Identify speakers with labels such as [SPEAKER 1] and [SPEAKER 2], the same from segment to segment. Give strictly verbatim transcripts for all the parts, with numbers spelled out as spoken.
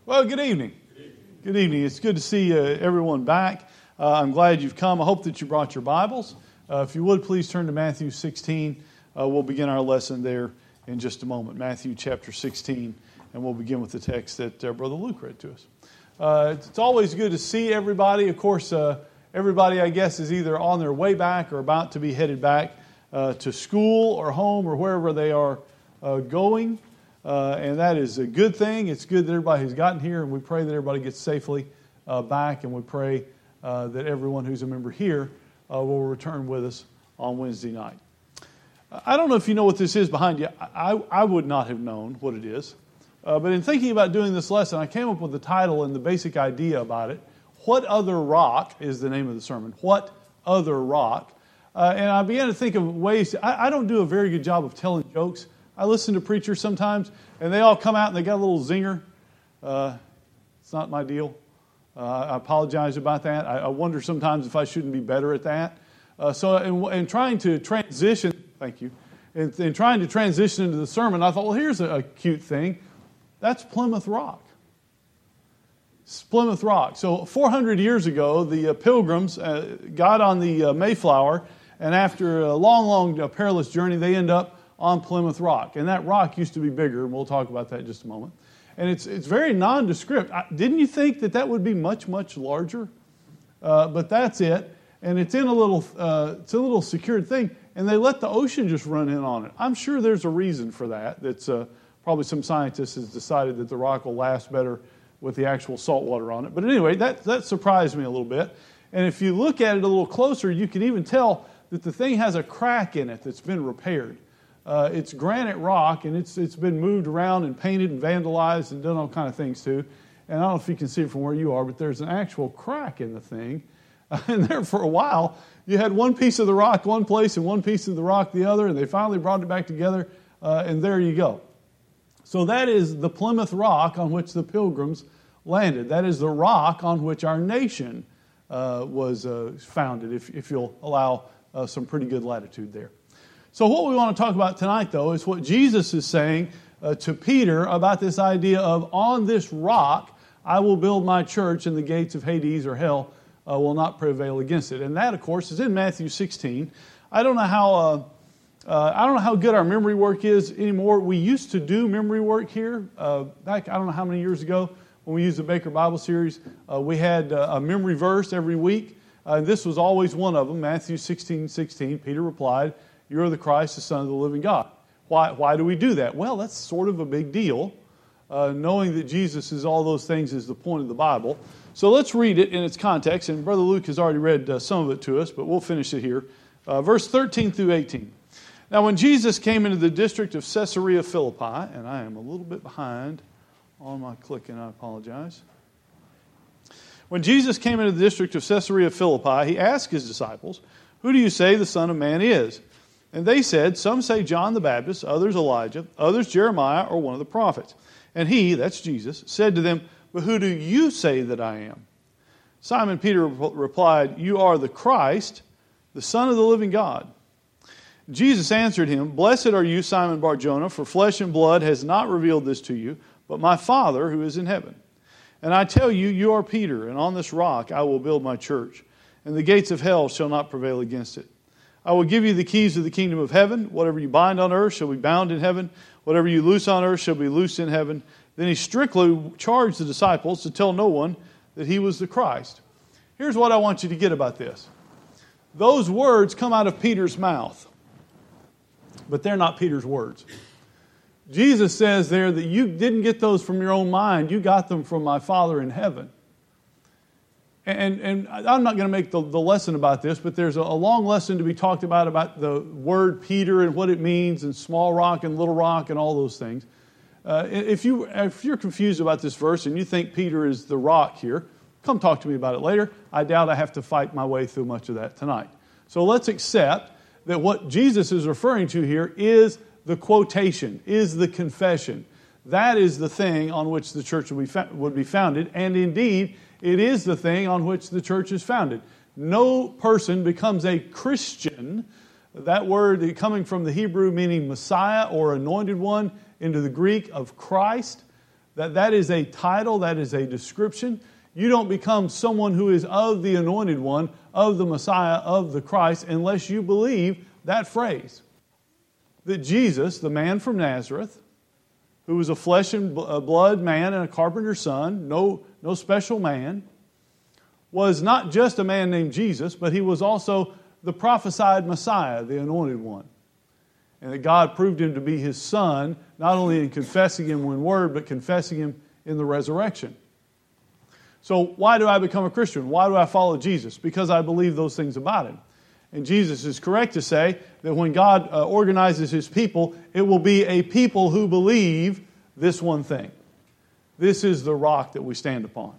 [SPEAKER 1] Well, good evening. Good evening. Good evening. It's good to see uh, everyone back. Uh, I'm glad you've come. I hope that you brought your Bibles. Uh, if you would, please turn to Matthew sixteen. Uh, we'll begin our lesson there in just a moment. Matthew chapter sixteen, and we'll begin with the text that uh, Brother Luke read to us. Uh, it's always good to see everybody. Of course, uh, everybody, I guess, is either on their way back or about to be headed back uh, to school or home or wherever they are uh, going. Uh, and that is a good thing. It's good that everybody has gotten here, and we pray that everybody gets safely uh, back, and we pray uh, that everyone who's a member here uh, will return with us on Wednesday night. I don't know if you know what this is behind you. I, I would not have known what it is. Uh, but in thinking about doing this lesson, I came up with the title and the basic idea about it. What Other Rock is the name of the sermon. What Other Rock? Uh, and I began to think of ways. To, I, I don't do a very good job of telling jokes. I listen to preachers sometimes, and they all come out and they got a little zinger. Uh, it's not my deal. Uh, I apologize about that. I, I wonder sometimes if I shouldn't be better at that. Uh, so in, in trying to transition, thank you, in, in trying to transition into the sermon, I thought, well, here's a, a cute thing. That's Plymouth Rock. It's Plymouth Rock. So four hundred years ago, the uh, Pilgrims uh, got on the uh, Mayflower, and after a long, long uh, perilous journey, they end up on Plymouth Rock. And that rock used to be bigger, and we'll talk about that in just a moment. And it's it's very nondescript. I, didn't you think that that would be much, much larger? Uh, but that's it. And it's in a little uh, it's a little secured thing, and they let the ocean just run in on it. I'm sure there's a reason for that. That's uh, probably some scientist has decided that the rock will last better with the actual salt water on it. But anyway, that, that surprised me a little bit. And if you look at it a little closer, you can even tell that the thing has a crack in it that's been repaired. Uh, it's granite rock, and it's it's been moved around and painted and vandalized and done all kind of things too. And I don't know if you can see it from where you are, but there's an actual crack in the thing. Uh, and there for a while, you had one piece of the rock one place and one piece of the rock the other, and they finally brought it back together, uh, and there you go. So that is the Plymouth Rock on which the Pilgrims landed. That is the rock on which our nation uh, was uh, founded, if, if you'll allow uh, some pretty good latitude there. So what we want to talk about tonight, though, is what Jesus is saying uh, to Peter about this idea of, on this rock, I will build my church, and the gates of Hades or hell uh, will not prevail against it. And that, of course, is in Matthew sixteen. I don't know how uh, uh, I don't know how good our memory work is anymore. We used to do memory work here uh, back, I don't know how many years ago, when we used the Baker Bible series. Uh, we had uh, a memory verse every week. Uh, this was always one of them, Matthew sixteen sixteen. Peter replied, "You are the Christ, the Son of the living God." Why, why do we do that? Well, that's sort of a big deal. Uh, knowing that Jesus is all those things is the point of the Bible. So let's read it in its context. And Brother Luke has already read uh, some of it to us, but we'll finish it here. Uh, verse thirteen through eighteen. Now when Jesus came into the district of Caesarea Philippi, and I am a little bit behind on my clicking, I apologize. When Jesus came into the district of Caesarea Philippi, he asked his disciples, "Who do you say the Son of Man is?" And they said, "Some say John the Baptist, others Elijah, others Jeremiah or one of the prophets." And he, that's Jesus, said to them, "But who do you say that I am?" Simon Peter replied, "You are the Christ, the Son of the living God." Jesus answered him, "Blessed are you, Simon Bar-Jonah, for flesh and blood has not revealed this to you, but my Father who is in heaven. And I tell you, you are Peter, and on this rock I will build my church, and the gates of hell shall not prevail against it. I will give you the keys of the kingdom of heaven. Whatever you bind on earth shall be bound in heaven. Whatever you loose on earth shall be loosed in heaven." Then he strictly charged the disciples to tell no one that he was the Christ. Here's what I want you to get about this. Those words come out of Peter's mouth, but they're not Peter's words. Jesus says there that you didn't get those from your own mind. You got them from my Father in heaven. And, and I'm not going to make the, the lesson about this, but there's a, a long lesson to be talked about, about the word Peter and what it means, and small rock and little rock and all those things. Uh, if, you, if you're confused about this verse and you think Peter is the rock here, come talk to me about it later. I doubt I have to fight my way through much of that tonight. So let's accept that what Jesus is referring to here is the quotation, is the confession. That is the thing on which the church would be, would be founded, and indeed, it is the thing on which the church is founded. No person becomes a Christian, that word coming from the Hebrew meaning Messiah or anointed one, into the Greek of Christ. That, that is a title, that is a description. You don't become someone who is of the Anointed One, of the Messiah, of the Christ, unless you believe that phrase. That Jesus, the man from Nazareth, who was a flesh and blood man and a carpenter's son, no, no special man, was not just a man named Jesus, but he was also the prophesied Messiah, the Anointed One. And that God proved him to be his son, not only in confessing him in word, but confessing him in the resurrection. So why do I become a Christian? Why do I follow Jesus? Because I believe those things about him. And Jesus is correct to say that when God uh, organizes his people, it will be a people who believe this one thing. This is the rock that we stand upon.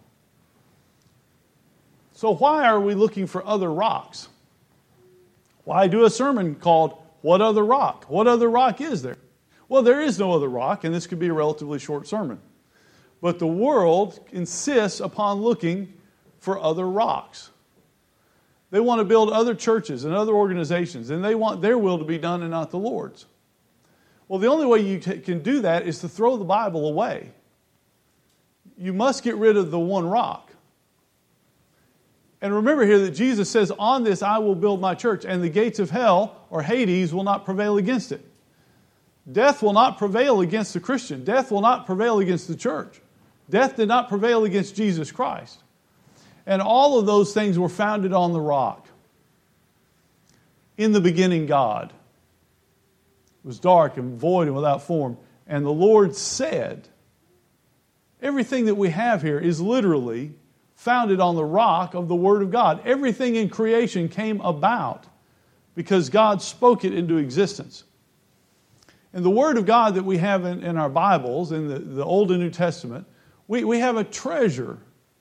[SPEAKER 1] So why are we looking for other rocks? Why do a sermon called, What Other Rock? What other rock is there? Well, there is no other rock, and this could be a relatively short sermon. But the world insists upon looking for other rocks. They want to build other churches and other organizations, and they want their will to be done and not the Lord's. Well, the only way you t- can do that is to throw the Bible away. You must get rid of the one rock. And remember here that Jesus says, on this I will build my church, and the gates of hell, or Hades, will not prevail against it. Death will not prevail against the Christian. Death will not prevail against the church. Death did not prevail against Jesus Christ. And all of those things were founded on the rock. In the beginning, God. It was dark and void and without form. And the Lord said, everything that we have here is literally founded on the rock of the Word of God. Everything in creation came about because God spoke it into existence. And the Word of God that we have in, in our Bibles, in the, the Old and New Testament, we, we have a treasure,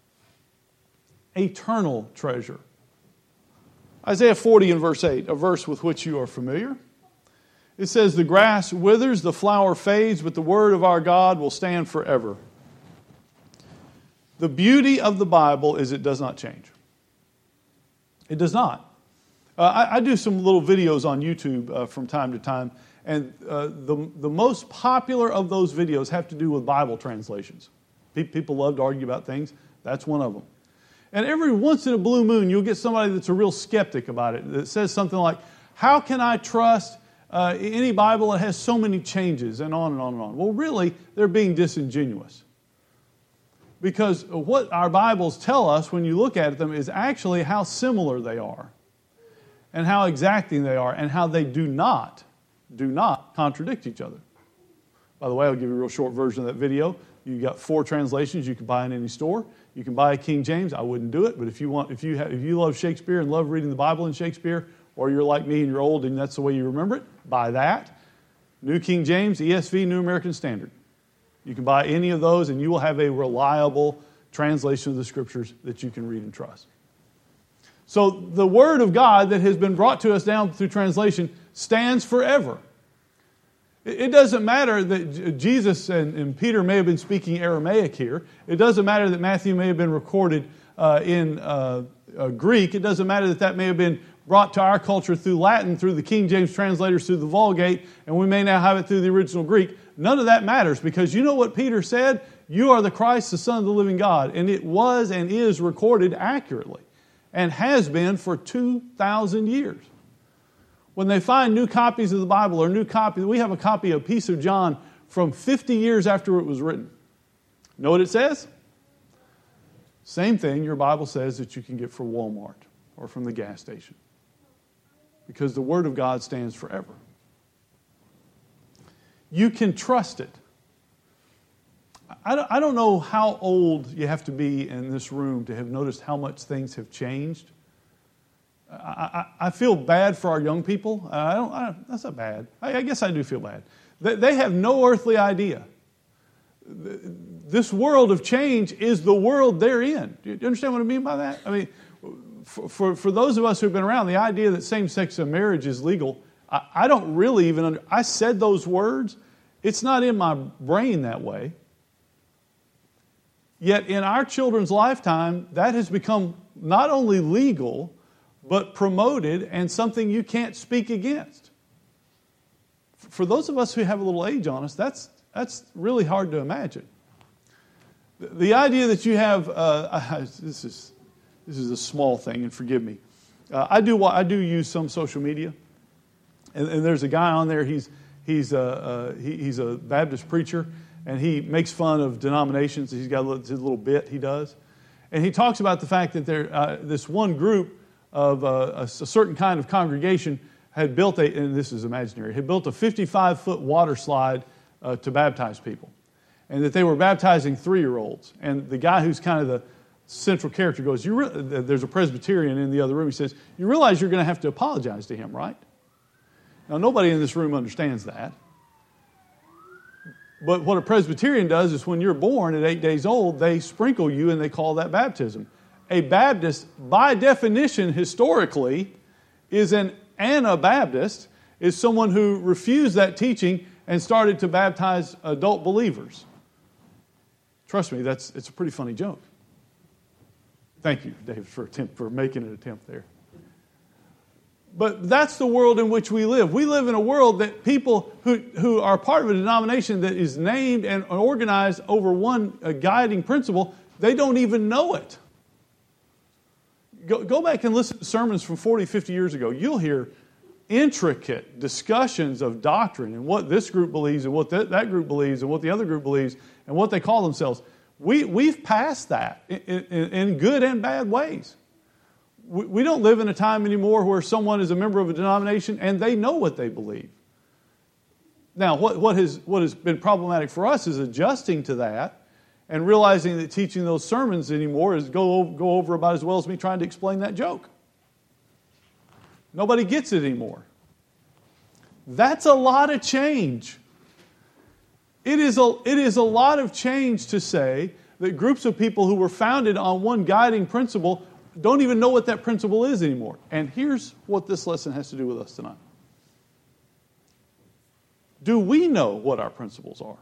[SPEAKER 1] eternal treasure. Isaiah forty and verse eight, a verse with which you are familiar. It says, the grass withers, the flower fades, but the word of our God will stand forever. The beauty of the Bible is it does not change. It does not. Uh, I, I do some little videos on YouTube uh, from time to time, and uh, the, the most popular of those videos have to do with Bible translations. Pe- people love to argue about things. That's one of them. And every once in a blue moon, you'll get somebody that's a real skeptic about it, that says something like, how can I trust uh, any Bible that has so many changes, and on and on and on. Well, really, they're being disingenuous. Because what our Bibles tell us when you look at them is actually how similar they are, and how exacting they are, and how they do not, do not contradict each other. By the way, I'll give you a real short version of that video. You got four translations you can buy in any store. You can buy a King James. I wouldn't do it, but if you want, if you have, if you love Shakespeare and love reading the Bible in Shakespeare, or you're like me and you're old and that's the way you remember it, buy that. New King James, E S V, New American Standard. You can buy any of those, and you will have a reliable translation of the Scriptures that you can read and trust. So the Word of God that has been brought to us down through translation stands forever. It doesn't matter that Jesus and, and Peter may have been speaking Aramaic here. It doesn't matter that Matthew may have been recorded uh, in uh, uh, Greek. It doesn't matter that that may have been brought to our culture through Latin, through the King James translators, through the Vulgate, and we may now have it through the original Greek. None of that matters, because you know what Peter said? You are the Christ, the Son of the living God. And it was and is recorded accurately, and has been for two thousand years. When they find new copies of the Bible, or new copies, we have a copy of a piece of John from fifty years after it was written. Know what it says? Same thing your Bible says that you can get from Walmart or from the gas station. Because the Word of God stands forever. You can trust it. I don't know how old you have to be in this room to have noticed how much things have changed. I, I, I feel bad for our young people. I don't. I, that's not bad. I, I guess I do feel bad. They, they have no earthly idea. This world of change is the world they're in. Do you understand what I mean by that? I mean, for, for, for those of us who've been around, the idea that same-sex marriage is legal, I, I don't really even under, I said those words. It's not in my brain that way. Yet in our children's lifetime, that has become not only legal, but promoted and something you can't speak against. For those of us who have a little age on us, that's, that's really hard to imagine. The, the idea that you have, uh, I, this is this is a small thing, and forgive me. Uh, I do I do use some social media, and, and there's a guy on there. He's he's a uh, he, he's a Baptist preacher, and he makes fun of denominations. He's got a little, his little bit he does, and he talks about the fact that there uh, this one group of uh, a, a certain kind of congregation had built a, and this is imaginary, had built a fifty-five foot water slide uh, to baptize people, and that they were baptizing three-year-olds. And the guy who's kind of the central character goes, "You re-, there's a Presbyterian in the other room." He says, "You realize you're going to have to apologize to him, right?" Now, nobody in this room understands that. But what a Presbyterian does is when you're born at eight days old, they sprinkle you and they call that baptism. A Baptist, by definition, historically, is an Anabaptist, is someone who refused that teaching and started to baptize adult believers. Trust me, that's it's a pretty funny joke. Thank you, David, for attempt, for making an attempt there. But that's the world in which we live. We live in a world that people who, who are part of a denomination that is named and organized over one uh, guiding principle, they don't even know it. Go, go back and listen to sermons from forty, fifty years ago. You'll hear intricate discussions of doctrine and what this group believes and what that, that group believes and what the other group believes and what they call themselves. We, we've passed that in, in, in good and bad ways. We, we don't live in a time anymore where someone is a member of a denomination and they know what they believe. Now, what, what, has, what has been problematic for us is adjusting to that and realizing that teaching those sermons anymore is go, go over about as well as me trying to explain that joke. Nobody gets it anymore. That's a lot of change. It is a, it is a lot of change to say that groups of people who were founded on one guiding principle don't even know what that principle is anymore. And here's what this lesson has to do with us tonight. Do we know what our principles are?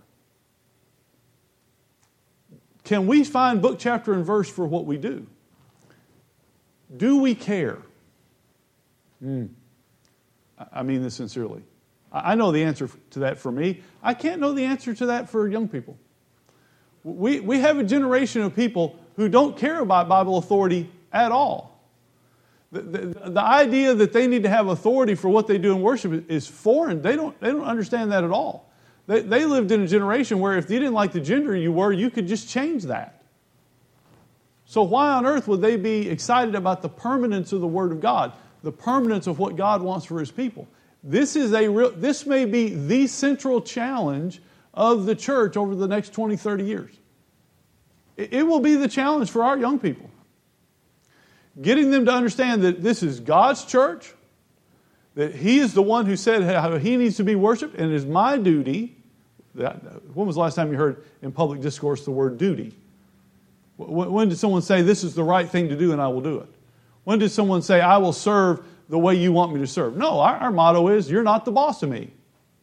[SPEAKER 1] Can we find book, chapter, and verse for what we do? Do we care? Mm. I mean this sincerely. I know the answer to that for me. I can't know the answer to that for young people. We, we have a generation of people who don't care about Bible authority at all. The, the, the idea that they need to have authority for what they do in worship is foreign. They don't, they don't understand that at all. They, they lived in a generation where if you didn't like the gender you were, you could just change that. So why on earth would they be excited about the permanence of the Word of God, the permanence of what God wants for His people? This is a real, this may be the central challenge of the church over the next twenty, thirty years. It, it will be the challenge for our young people. Getting them to understand that this is God's church, that He is the one who said how He needs to be worshiped, and it is my duty. That, when was the last time you heard in public discourse the word duty? When, when did someone say, this is the right thing to do and I will do it? When did someone say, I will serve the way you want me to serve? No, our, our motto is, you're not the boss of me.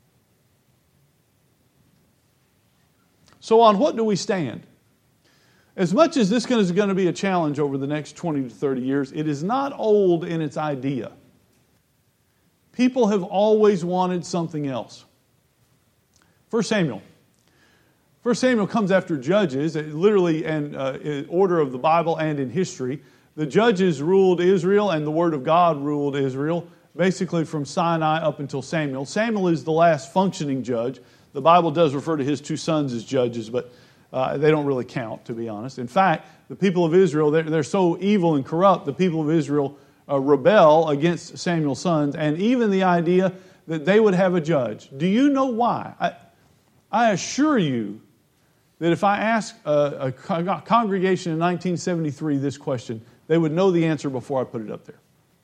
[SPEAKER 1] So on what do we stand? As much as this is going to be a challenge over the next twenty to thirty years, it is not old in its idea. People have always wanted something else. First Samuel. First Samuel comes after Judges, literally in, uh, in order of the Bible and in history. The Judges ruled Israel and the Word of God ruled Israel, basically from Sinai up until Samuel. Samuel is the last functioning judge. The Bible does refer to his two sons as judges, but uh, they don't really count, to be honest. In fact, the people of Israel, they're, they're so evil and corrupt, the people of Israel uh, rebel against Samuel's sons, and even the idea that they would have a judge. Do you know why? I, I assure you that if I ask a, a congregation in nineteen seventy-three this question, they would know the answer before I put it up there.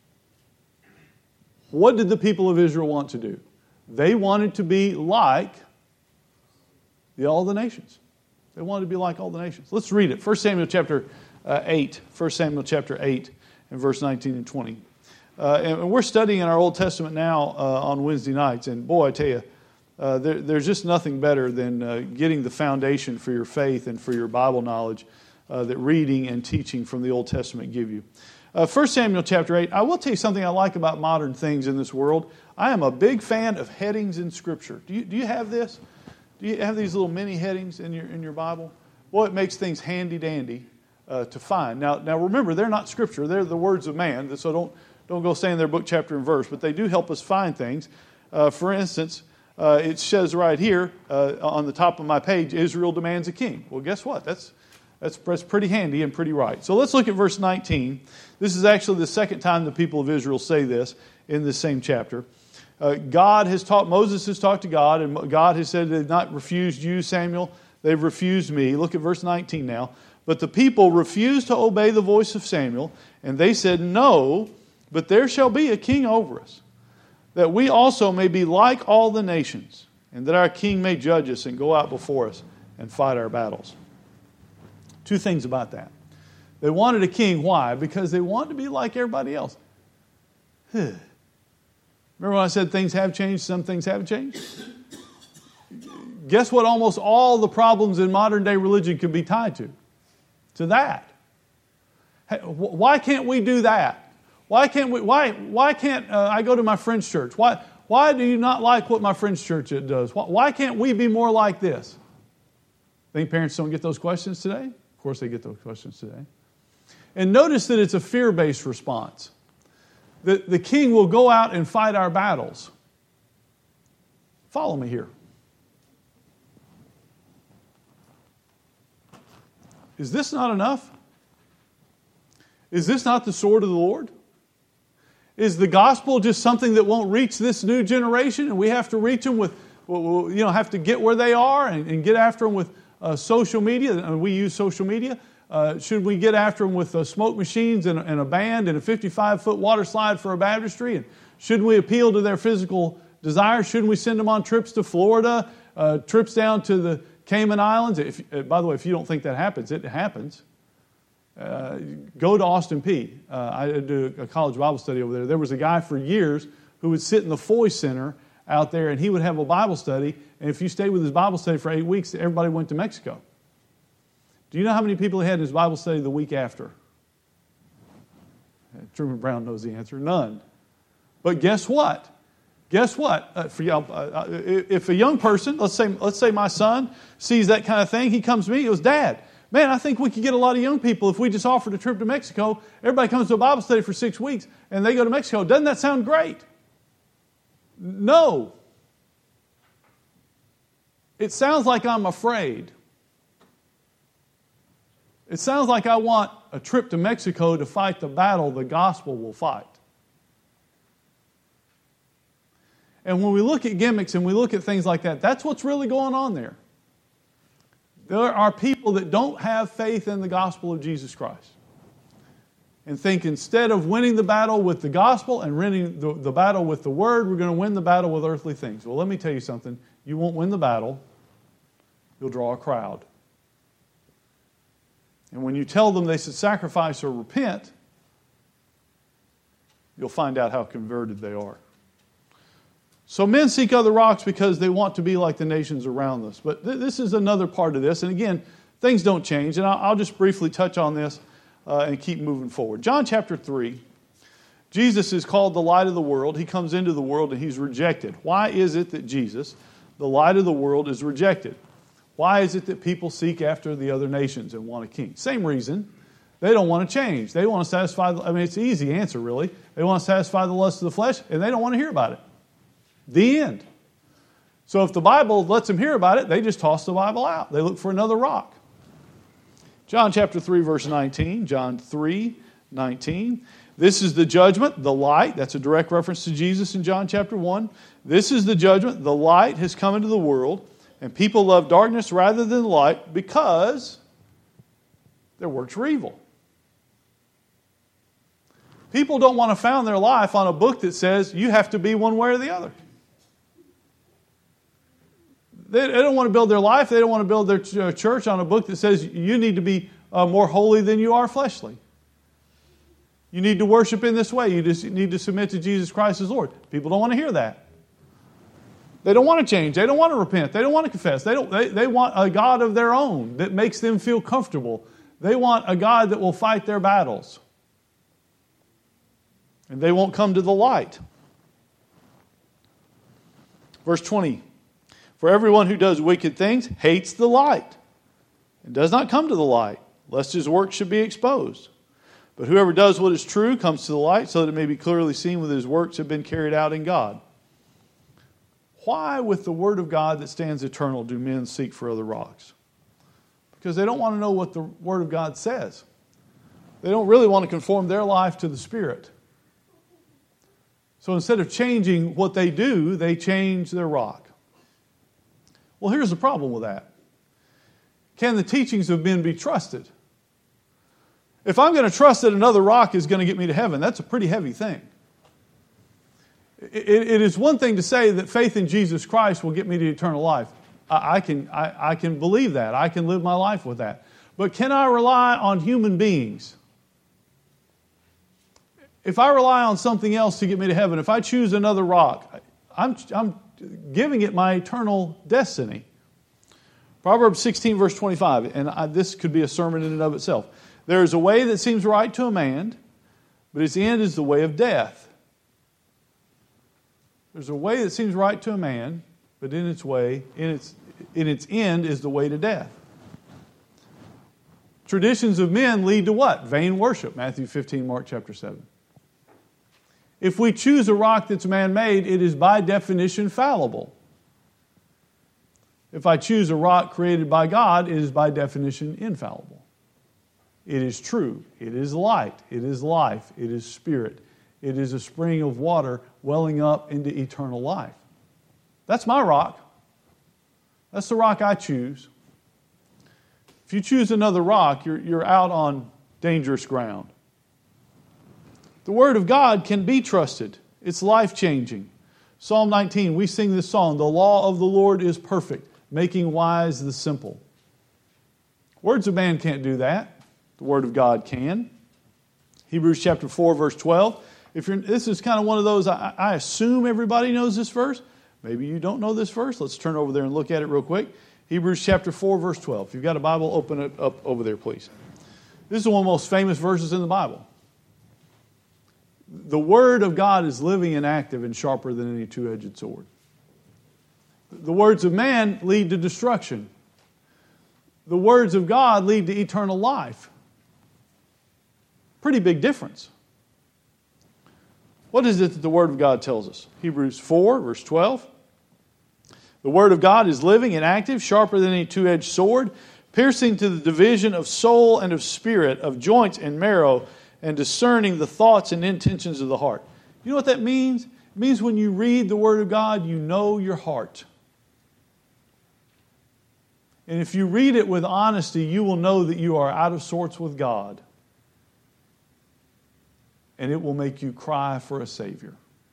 [SPEAKER 1] What did the people of Israel want to do? They wanted to be like the, all the nations. They wanted to be like all the nations. Let's read it. First Samuel chapter uh, eight. First Samuel chapter eight and verse nineteen and twenty. Uh, and we're studying in our Old Testament now uh, on Wednesday nights. And boy, I tell you, uh, there, there's just nothing better than uh, getting the foundation for your faith and for your Bible knowledge Uh, that reading and teaching from the Old Testament give you. Uh, First Samuel chapter eight. I will tell you something I like about modern things in this world. I am a big fan of headings in Scripture. Do you, do you have this? Do you have these little mini headings in your in your Bible? Well, it makes things handy-dandy uh, to find. Now, now remember, they're not Scripture. They're the words of man, so don't, don't go saying their book, chapter, and verse, but they do help us find things. Uh, for instance, uh, it says right here uh, on the top of my page, Israel demands a king. Well, guess what? That's, that's, that's pretty handy and pretty right. So let's look at verse nineteen. This is actually the second time the people of Israel say this in this same chapter. Uh, God has taught, Moses has talked to God, and God has said they've not refused you, Samuel. They've refused me. Look at verse nineteen now. But the people refused to obey the voice of Samuel, and they said, no, but there shall be a king over us, that we also may be like all the nations, and that our king may judge us and go out before us and fight our battles. Two things about that. They wanted a king. Why? Because they wanted to be like everybody else. Remember when I said things have changed, some things haven't changed? Guess what almost all the problems in modern day religion can be tied to? To that. Hey, why can't we do that? Why can't we? Why? Why can't uh, I go to my friend's church? Why? Why do you not like what my friend's church does? Why, why can't we be more like this? Think parents don't get those questions today? Of course, they get those questions today. And notice that it's a fear-based response. The, the king will go out and fight our battles. Follow me here. Is this not enough? Is this not the sword of the Lord? Is the gospel just something that won't reach this new generation, and we have to reach them with, you know, have to get where they are and, and get after them with uh, social media? And we use social media. Uh, should we get after them with uh, smoke machines and, and a band and a fifty-five foot water slide for a baptistry? And should we appeal to their physical desires? Shouldn't we send them on trips to Florida, uh, trips down to the Cayman Islands? If, uh, by the way, if you don't think that happens, it happens. Uh, go to Austin Peay. Uh, I do a college Bible study over there. There was a guy for years who would sit in the Foy Center out there, and he would have a Bible study. And if you stayed with his Bible study for eight weeks, everybody went to Mexico. Do you know how many people he had in his Bible study the week after? Truman Brown knows the answer. None. But guess what? Guess what? Uh, for y'all, uh, if a young person, let's say, let's say my son sees that kind of thing, he comes to me, he goes, Dad, man, I think we could get a lot of young people if we just offered a trip to Mexico. Everybody comes to a Bible study for six weeks, and they go to Mexico. Doesn't that sound great? No. It sounds like I'm afraid. It sounds like I want a trip to Mexico to fight the battle the gospel will fight. And when we look at gimmicks and we look at things like that, that's what's really going on there. There are people that don't have faith in the gospel of Jesus Christ and think instead of winning the battle with the gospel and winning the, the battle with the word, we're going to win the battle with earthly things. Well, let me tell you something. You won't win the battle. You'll draw a crowd. And when you tell them they should sacrifice or repent, you'll find out how converted they are. So men seek other rocks because they want to be like the nations around us. But th- this is another part of this. And again, things don't change. And I'll, I'll just briefly touch on this uh, and keep moving forward. John chapter three, Jesus is called the light of the world. He comes into the world and he's rejected. Why is it that Jesus, the light of the world, is rejected? Why is it that people seek after the other nations and want a king? Same reason. They don't want to change. They want to satisfy, I mean, it's an easy answer, really. They want to satisfy the lust of the flesh, and they don't want to hear about it. The end. So if the Bible lets them hear about it, they just toss the Bible out. They look for another rock. John chapter three, verse nineteen. John three, nineteen. This is the judgment, the light. That's a direct reference to Jesus in John chapter one. This is the judgment. The light has come into the world. And people love darkness rather than light because their works were evil. People don't want to found their life on a book that says you have to be one way or the other. They, they don't want to build their life. They don't want to build their ch- church on a book that says you need to be uh, more holy than you are fleshly. You need to worship in this way. You just need to submit to Jesus Christ as Lord. People don't want to hear that. They don't want to change. They don't want to repent. They don't want to confess. They don't. They, they want a God of their own that makes them feel comfortable. They want a God that will fight their battles. And they won't come to the light. Verse twenty. For everyone who does wicked things hates the light and does not come to the light, lest his work should be exposed. But whoever does what is true comes to the light, so that it may be clearly seen whether his works have been carried out in God. Why, with the Word of God that stands eternal, do men seek for other rocks? Because they don't want to know what the Word of God says. They don't really want to conform their life to the Spirit. So instead of changing what they do, they change their rock. Well, here's the problem with that. Can the teachings of men be trusted? If I'm going to trust that another rock is going to get me to heaven, that's a pretty heavy thing. It, it is one thing to say that faith in Jesus Christ will get me to eternal life. I, I can, I, I can believe that. I can live my life with that. But can I rely on human beings? If I rely on something else to get me to heaven, if I choose another rock, I'm, I'm giving it my eternal destiny. Proverbs sixteen, verse twenty-five, and I, this could be a sermon in and of itself. There is a way that seems right to a man, but its end is the way of death. There's a way that seems right to a man, but in its way, in its, in its end is the way to death. Traditions of men lead to what? Vain worship. Matthew fifteen, Mark chapter seven. If we choose a rock that's man-made, it is by definition fallible. If I choose a rock created by God, it is by definition infallible. It is true. It is light. It is life. It is spirit. It is a spring of water welling up into eternal life. That's my rock. That's the rock I choose. If you choose another rock, you're, you're out on dangerous ground. The Word of God can be trusted. It's life-changing. Psalm nineteen, we sing this song, "The law of the Lord is perfect, making wise the simple." Words of man can't do that. The Word of God can. Hebrews chapter four, verse twelve. If you're, this is kind of one of those, I, I assume everybody knows this verse. Maybe you don't know this verse. Let's turn over there and look at it real quick. Hebrews chapter four, verse twelve. If you've got a Bible, open it up over there, please. This is one of the most famous verses in the Bible. The Word of God is living and active and sharper than any two-edged sword. The words of man lead to destruction. The words of God lead to eternal life. Pretty big difference. What is it that the Word of God tells us? Hebrews four, verse twelve. The Word of God is living and active, sharper than any two-edged sword, piercing to the division of soul and of spirit, of joints and marrow, and discerning the thoughts and intentions of the heart. You know what that means? It means when you read the Word of God, you know your heart. And if you read it with honesty, you will know that you are out of sorts with God. And it will make you cry for a Savior.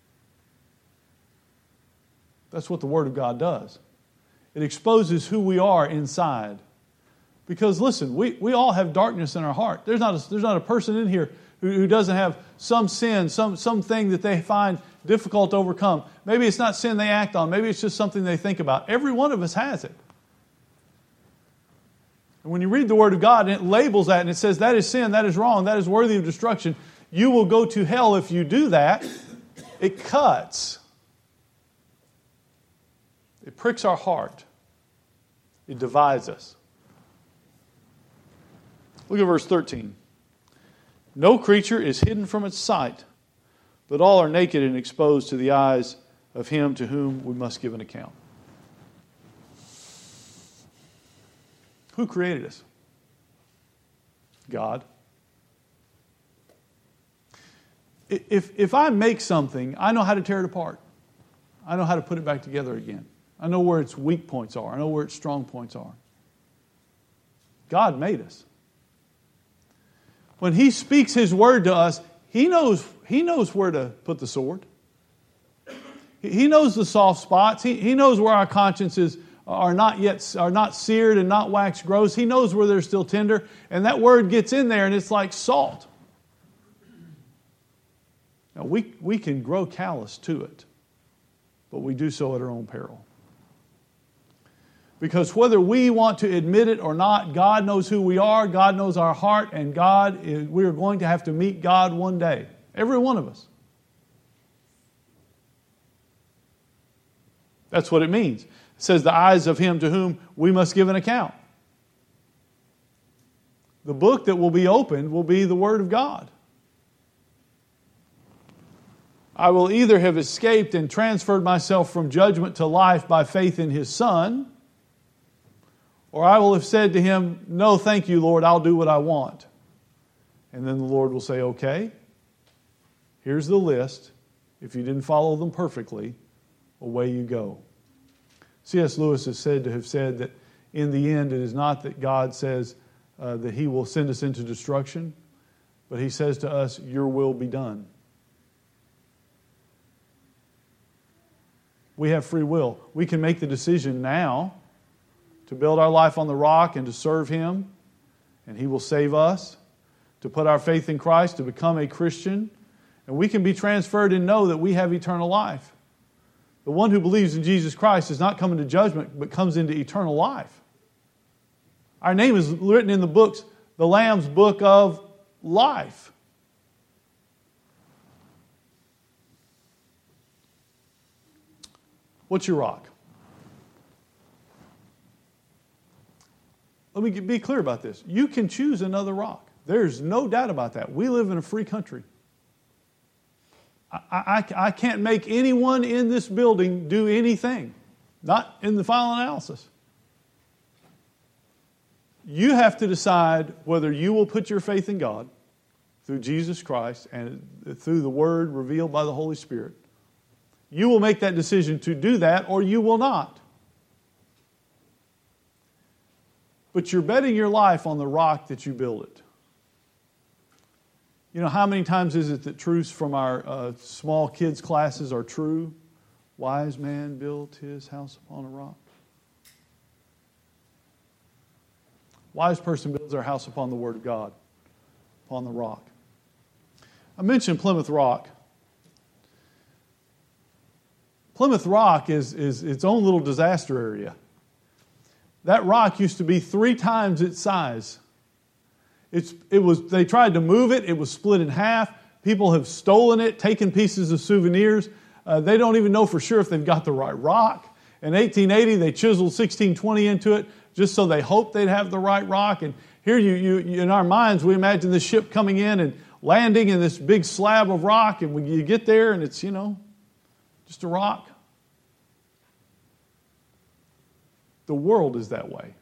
[SPEAKER 1] That's what the Word of God does. It exposes who we are inside. Because listen, we, we all have darkness in our heart. There's not a, there's not a person in here who, who doesn't have some sin, some something that they find difficult to overcome. Maybe it's not sin they act on. Maybe it's just something they think about. Every one of us has it. And when you read the Word of God and it labels that and it says that is sin, that is wrong, that is worthy of destruction, you will go to hell if you do that. It cuts. It pricks our heart. It divides us. Look at verse thirteen. No creature is hidden from its sight, but all are naked and exposed to the eyes of Him to whom we must give an account. Who created us? God. If, if I make something, I know how to tear it apart. I know how to put it back together again. I know where its weak points are. I know where its strong points are. God made us. When He speaks His word to us, He knows, He knows where to put the sword. He knows the soft spots. He, he knows where our consciences are not yet are not seared and not waxed gross. He knows where they're still tender. And that word gets in there and it's like salt. Now we, we can grow callous to it, but we do so at our own peril. Because whether we want to admit it or not, God knows who we are, God knows our heart, and God is, we are going to have to meet God one day. Every one of us. That's what it means. It says the eyes of Him to whom we must give an account. the book that will be opened will be the Word of God. I will either have escaped and transferred myself from judgment to life by faith in His Son, or I will have said to Him, no, thank you, Lord, I'll do what I want. And then the Lord will say, okay, here's the list. If you didn't follow them perfectly, away you go. C S Lewis is said to have said that in the end it is not that God says uh, that He will send us into destruction, but He says to us, your will be done. We have free will. We can make the decision now to build our life on the rock and to serve Him, and He will save us, to put our faith in Christ, to become a Christian, and we can be transferred and know that we have eternal life. The one who believes in Jesus Christ does not come into judgment, but comes into eternal life. Our name is written in the books, the Lamb's book of life. What's your rock? Let me be clear about this. You can choose another rock. There's no doubt about that. We live in a free country. I, I, I can't make anyone in this building do anything. Not in the final analysis. You have to decide whether you will put your faith in God through Jesus Christ and through the Word revealed by the Holy Spirit. You will make that decision to do that, or you will not. But you're betting your life on the rock that you build it. You know, how many times is it that truths from our uh, small kids' classes are true? Wise man built his house upon a rock. Wise person builds their house upon the Word of God, upon the rock. I mentioned Plymouth Rock. Plymouth Rock is, is its own little disaster area. That rock used to be three times its size. It's, it was, they tried to move it. It was split in half. People have stolen it, taken pieces of souvenirs. Uh, they don't even know for sure if they've got the right rock. In eighteen eighty, they chiseled sixteen twenty into it just so they hoped they'd have the right rock. And here, you, you, you in our minds, we imagine this ship coming in and landing in this big slab of rock. And when you get there, and it's, you know, just a rock. The world is that way.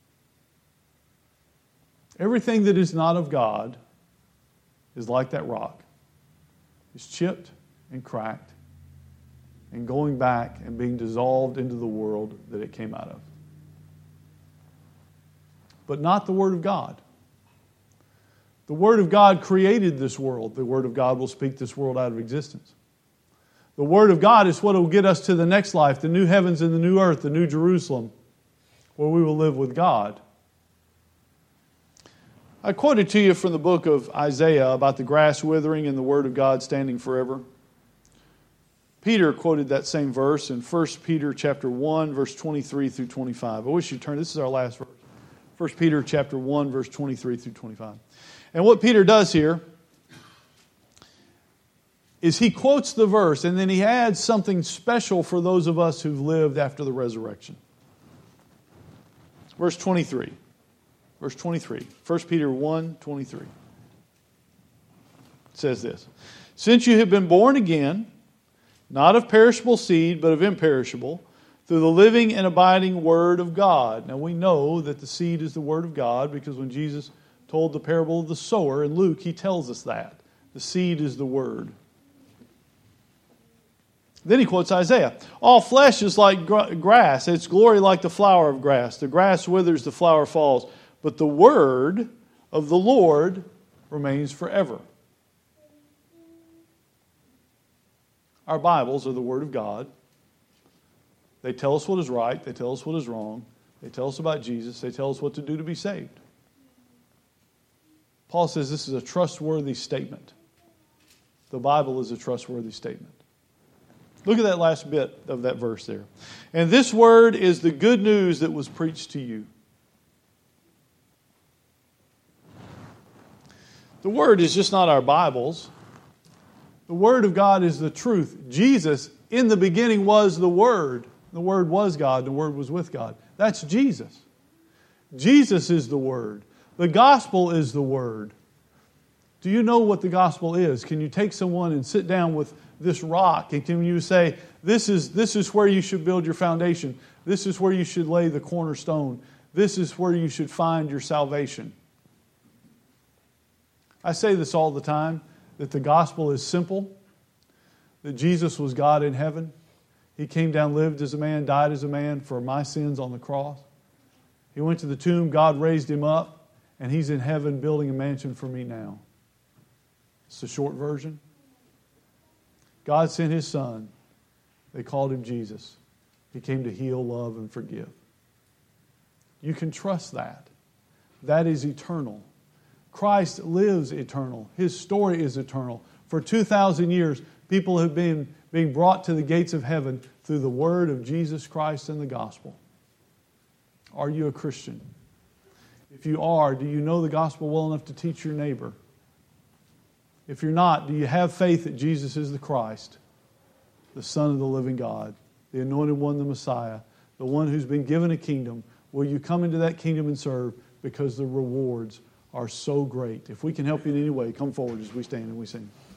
[SPEAKER 1] Everything that is not of God is like that rock. It's chipped and cracked and going back and being dissolved into the world that it came out of. But not the Word of God. The Word of God created this world. The Word of God will speak this world out of existence. The Word of God is what will get us to the next life, the new heavens and the new earth, the new Jerusalem, where we will live with God. I quoted to you from the book of Isaiah about the grass withering and the Word of God standing forever. Peter quoted that same verse in First Peter chapter one, verse twenty-three through twenty-five. I wish you'd turn. This is our last verse. First Peter chapter one, verse twenty-three through twenty-five. And what Peter does here is he quotes the verse and then he adds something special for those of us who've lived after the resurrection. Verse twenty-three. Verse twenty-three. First Peter one, twenty-three. It says this. Since you have been born again, not of perishable seed, but of imperishable, through the living and abiding Word of God. Now we know that the seed is the Word of God because when Jesus told the parable of the sower in Luke, he tells us that. The seed is the Word. Then he quotes Isaiah. All flesh is like grass, its glory like the flower of grass. The grass withers, the flower falls. But the word of the Lord remains forever. Our Bibles are the Word of God. They tell us what is right. They tell us what is wrong. They tell us about Jesus. They tell us what to do to be saved. Paul says this is a trustworthy statement. The Bible is a trustworthy statement. Look at that last bit of that verse there. And this word is the good news that was preached to you. The Word is just not our Bibles. The Word of God is the truth. Jesus, in the beginning, was the Word. The Word was God. The Word was with God. That's Jesus. Jesus is the Word. The gospel is the word. Do you know what the gospel is? Can you take someone and sit down with this rock and can you say, this is, this is where you should build your foundation. This is where you should lay the cornerstone. This is where you should find your salvation. I say this all the time, that the gospel is simple, that Jesus was God in heaven. He came down, lived as a man, died as a man for my sins on the cross. He went to the tomb, God raised him up, and he's in heaven building a mansion for me now. It's the short version. God sent his Son. They called him Jesus. He came to heal, love, and forgive. You can trust that. That is eternal. Christ lives eternal. His story is eternal. For two thousand years, people have been being brought to the gates of heaven through the word of Jesus Christ and the gospel. Are you a Christian? If you are, do you know the gospel well enough to teach your neighbor? If you're not, do you have faith that Jesus is the Christ, the Son of the living God, the anointed one, the Messiah, the one who's been given a kingdom? Will you come into that kingdom and serve because the rewards are so great? If we can help you in any way, come forward as we stand and we sing.